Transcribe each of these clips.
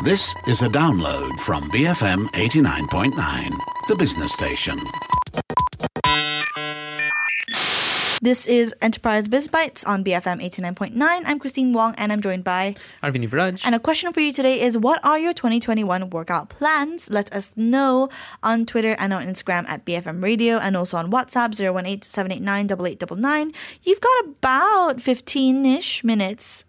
This is a download from BFM 89.9, the business station. This is Enterprise Biz Bites on BFM 89.9. I'm Christine Wong and I'm joined by Arvind Viraj. And a question for you today is, what are your 2021 workout plans? Let us know on Twitter and on Instagram at BFM Radio and also on WhatsApp 018-789-8899. You've got about 15-ish minutes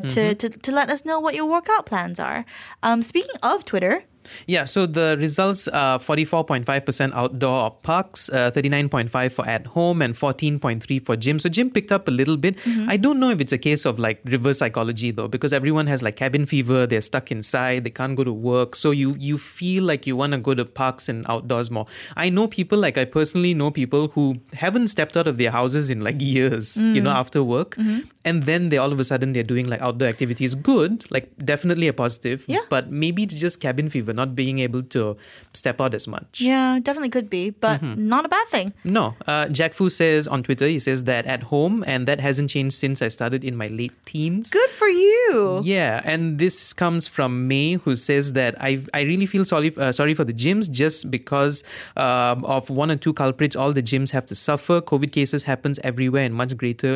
to let us know what your workout plans are. Speaking of Twitter... Yeah, so the results are 44.5% outdoor or parks, 39.5% for at home and 14.3% for gym. So gym picked up a little bit. I don't know if it's a case of like reverse psychology though, because everyone has like cabin fever, they're stuck inside, they can't go to work. So you feel like you want to go to parks and outdoors more. I know people, like I personally know people who haven't stepped out of their houses in like years, after work. And then they all of a sudden they're doing like outdoor activities. Good, like definitely a positive. Yeah. But maybe it's just cabin fever, not being able to step out as much. Yeah, definitely could be, but not a bad thing. No. Jack Fu says on Twitter, he says that at home, and that hasn't changed since I started in my late teens. Good for you. Yeah, and this comes from May, who says that I really feel sorry for the gyms just because of one or two culprits. All the gyms have to suffer. COVID cases happens everywhere and much greater.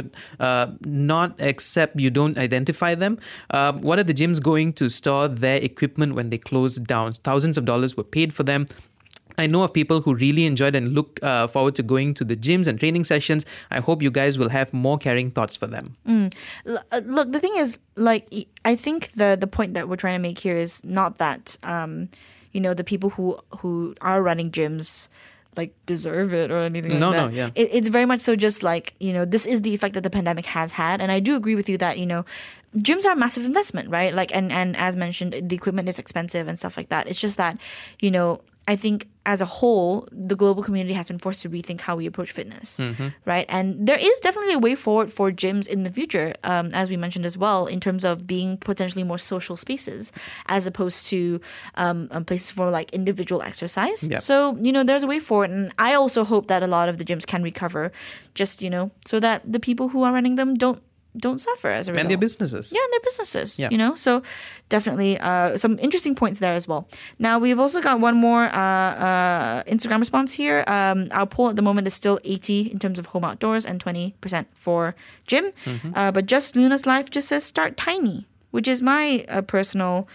Not except you don't identify them. What are the gyms going to store their equipment when they close down? Thousands of dollars were paid for them. I know of people who really enjoyed and look forward to going to the gyms and training sessions. I hope you guys will have more caring thoughts for them. Look, the thing is, like, I think the point that we're trying to make here is not that, the people who are running gyms like deserve it or anything like that. No, yeah. It's very much so just like, this is the effect that the pandemic has had. And I do agree with you that, gyms are a massive investment, right? Like, and as mentioned, the equipment is expensive and stuff like that. It's just that, I think as a whole, the global community has been forced to rethink how we approach fitness, right? And there is definitely a way forward for gyms in the future, as we mentioned as well, in terms of being potentially more social spaces as opposed to places for like individual exercise. Yep. So, there's a way forward. And I also hope that a lot of the gyms can recover just, so that the people who are running them don't suffer as a result. And their businesses. Yeah, and their businesses, Yeah. So definitely some interesting points there as well. Now, we've also got one more Instagram response here. Our poll at the moment is still 80 in terms of home outdoors and 20% for gym. But Just Luna's Life just says start tiny, which is my personal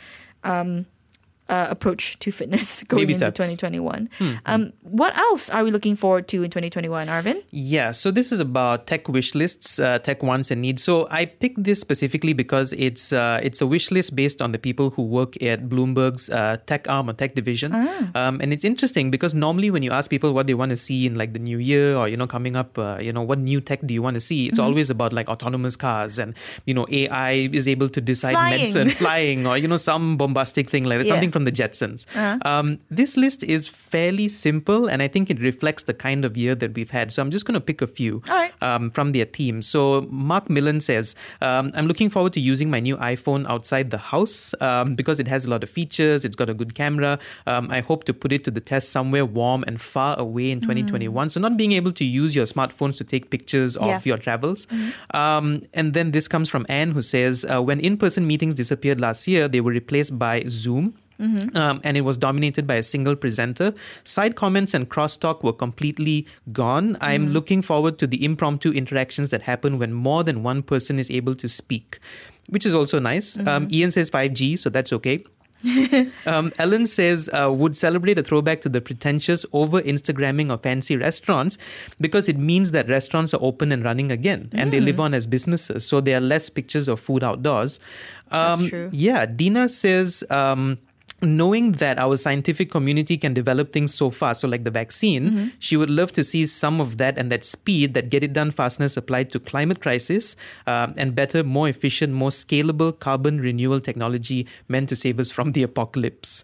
approach to fitness going Baby into steps. 2021. What else are we looking forward to in 2021, Arvind? Yeah, so this is about tech wish lists, tech wants and needs. So I picked this specifically because it's a wish list based on the people who work at Bloomberg's tech arm or tech division. And it's interesting because normally when you ask people what they want to see in like the new year or, coming up, what new tech do you want to see? It's always about like autonomous cars and, AI is able to decide medicine, flying or, some bombastic thing like that, something from the Jetsons. This list is fairly simple and I think it reflects the kind of year that we've had. So I'm just going to pick a few from their team. So Mark Millen says, I'm looking forward to using my new iPhone outside the house because it has a lot of features. It's got a good camera. I hope to put it to the test somewhere warm and far away in 2021. So not being able to use your smartphones to take pictures of your travels. And then this comes from Anne who says, when in-person meetings disappeared last year, they were replaced by Zoom. And it was dominated by a single presenter. Side comments and crosstalk were completely gone. I'm looking forward to the impromptu interactions that happen when more than one person is able to speak, which is also nice. Ian says 5G, so that's okay. Ellen says would celebrate a throwback to the pretentious over Instagramming of fancy restaurants because it means that restaurants are open and running again and they live on as businesses. So there are less pictures of food outdoors. That's true. Yeah, Dina says... knowing that our scientific community can develop things so fast, so like the vaccine, she would love to see some of that and that speed, that get it done fastness applied to climate crisis and better, more efficient, more scalable carbon renewal technology meant to save us from the apocalypse.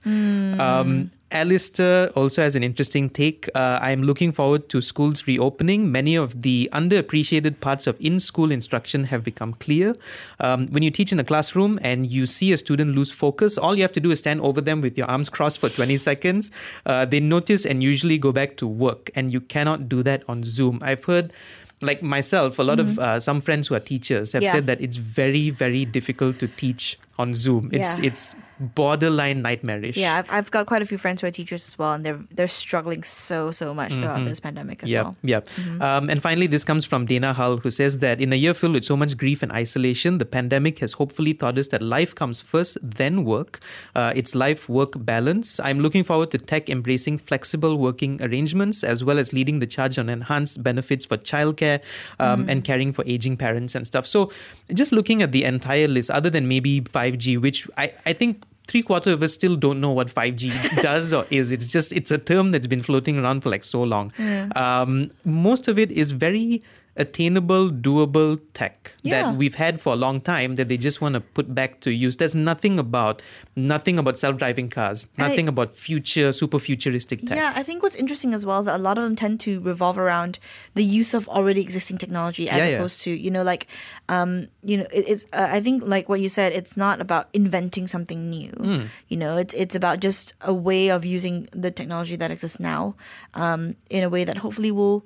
Alistair also has an interesting take. I'm looking forward to schools reopening. Many of the underappreciated parts of in-school instruction have become clear. When you teach in a classroom and you see a student lose focus, all you have to do is stand over them with your arms crossed for 20 seconds. They notice and usually go back to work, and you cannot do that on Zoom. I've heard, like myself, a lot of some friends who are teachers have said that it's very, very difficult to teach on Zoom. It's borderline nightmarish. Yeah, I've got quite a few friends who are teachers as well, and they're struggling so much throughout this pandemic as well. Yep. And finally, this comes from Dana Hull, who says that in a year filled with so much grief and isolation, the pandemic has hopefully taught us that life comes first, then work. It's life-work balance. I'm looking forward to tech embracing flexible working arrangements, as well as leading the charge on enhanced benefits for childcare and caring for aging parents and stuff. So just looking at the entire list, other than maybe 5G, which I think 3/4 of us still don't know what 5G does or is. It's a term that's been floating around for like so long. Most of it is very attainable, doable tech that we've had for a long time that they just want to put back to use. There's nothing about self-driving cars, nothing about super futuristic tech. Yeah, I think what's interesting as well is that a lot of them tend to revolve around the use of already existing technology as opposed to, it's I think like what you said, it's not about inventing something new. It's about just a way of using the technology that exists now in a way that hopefully will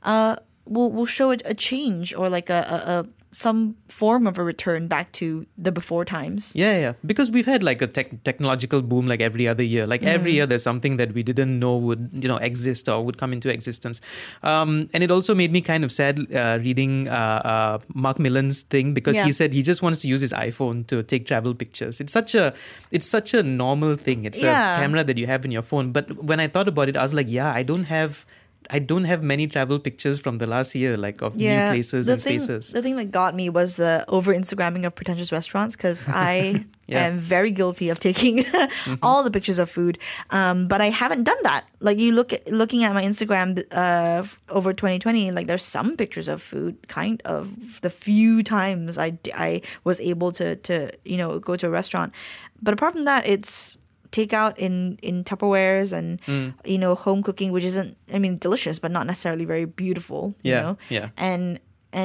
show a change or like a some form of a return back to the before times. Yeah. Because we've had like a technological boom like every other year. Like every year there's something that we didn't know would, exist or would come into existence. And it also made me kind of sad reading Mark Millen's thing because he said he just wants to use his iPhone to take travel pictures. It's such a normal thing. It's a camera that you have in your phone. But when I thought about it, I was like, I don't have many travel pictures from the last year, like of new places and spaces. The thing that got me was the over-Instagramming of pretentious restaurants because I am very guilty of taking all the pictures of food. But I haven't done that. Like looking at my Instagram over 2020, like there's some pictures of food, kind of the few times I was able to go to a restaurant. But apart from that, it's takeout in Tupperwares and home cooking, which isn't, delicious but not necessarily very beautiful. And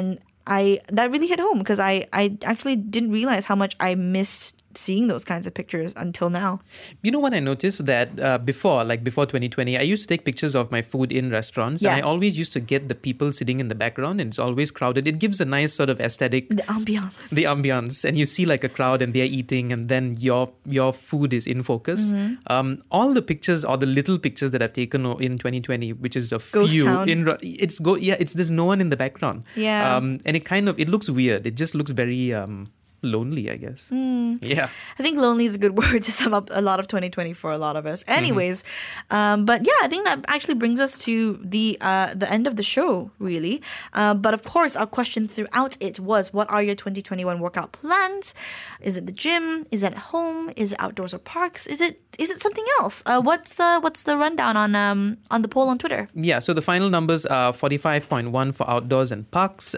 that really hit home because I actually didn't realize how much I missed seeing those kinds of pictures until now. You know what I noticed that before 2020, I used to take pictures of my food in restaurants and I always used to get the people sitting in the background and it's always crowded. It gives a nice sort of aesthetic. The ambiance. And you see like a crowd and they're eating and then your food is in focus. All the pictures or the little pictures that I've taken in 2020, which is a Ghost few. Town. There's no one in the background. Yeah. And it looks weird. It just looks very lonely, I guess. Yeah. I think lonely is a good word to sum up a lot of 2020 for a lot of us. Anyways, but yeah, I think that actually brings us to the end of the show, really. But of course, our question throughout it was, what are your 2021 workout plans? Is it the gym? Is it at home? Is it outdoors or parks? Is it something else? What's the rundown on the poll on Twitter? Yeah, so the final numbers are 45.1 for outdoors and parks,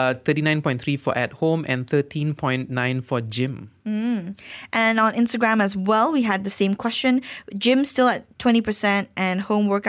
39.3 for at home, and 13.9 for gym. And on Instagram as well, we had the same question. Gym still at 20% and home or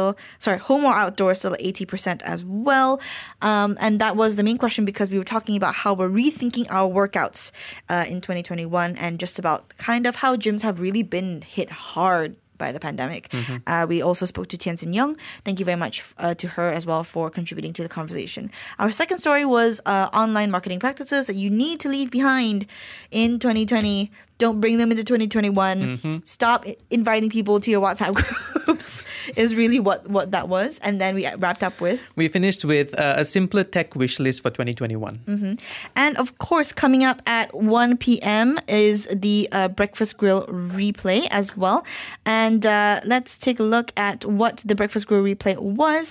outdoor still at 80% as well. And that was the main question because we were talking about how we're rethinking our workouts in 2021 and just about kind of how gyms have really been hit hard by the pandemic. We also spoke to Tianxin Young. Thank you very much to her as well for contributing to the conversation. Our second story was online marketing practices that you need to leave behind in 2020. Don't bring them into 2021. Stop inviting people to your WhatsApp groups is really what that was. And then we wrapped up with... We finished with a simpler tech wish list for 2021. And of course, coming up at 1 p.m. is the Breakfast Grill replay as well. And let's take a look at what the Breakfast Grill replay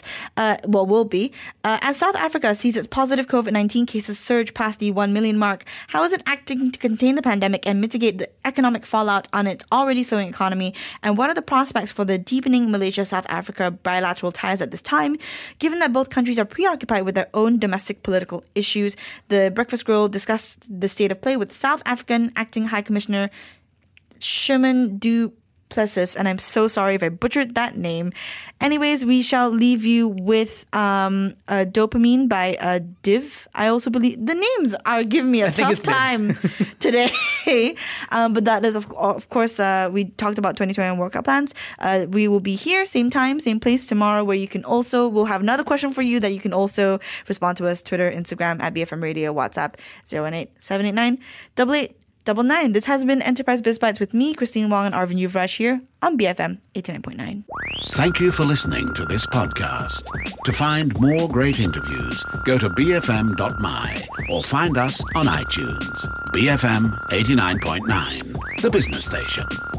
will be. As South Africa sees its positive COVID-19 cases surge past the 1 million mark, how is it acting to contain the pandemic and mitigate the economic fallout on its already slowing economy? And what are the prospects for the deepening Malaysia-South Africa bilateral ties at this time? Given that both countries are preoccupied with their own domestic political issues, the Breakfast Grill discussed the state of play with South African Acting High Commissioner Sherman Du Plessis, and I'm so sorry if I butchered that name. Anyways, we shall leave you with Dopamine by Div. I also believe the names are giving me a tough time today. But that is, of course, we talked about 2021 workout plans. We will be here, same time, same place tomorrow, where you can also, we'll have another question for you that you can also respond to us, Twitter, Instagram, at BFM Radio, WhatsApp, 018-789-8888. 999. This has been Enterprise Biz Bites with me, Christine Wong, and Arvind Yuvraj here on BFM 89.9. Thank you for listening to this podcast. To find more great interviews, go to bfm.my or find us on iTunes. BFM 89.9, the business station.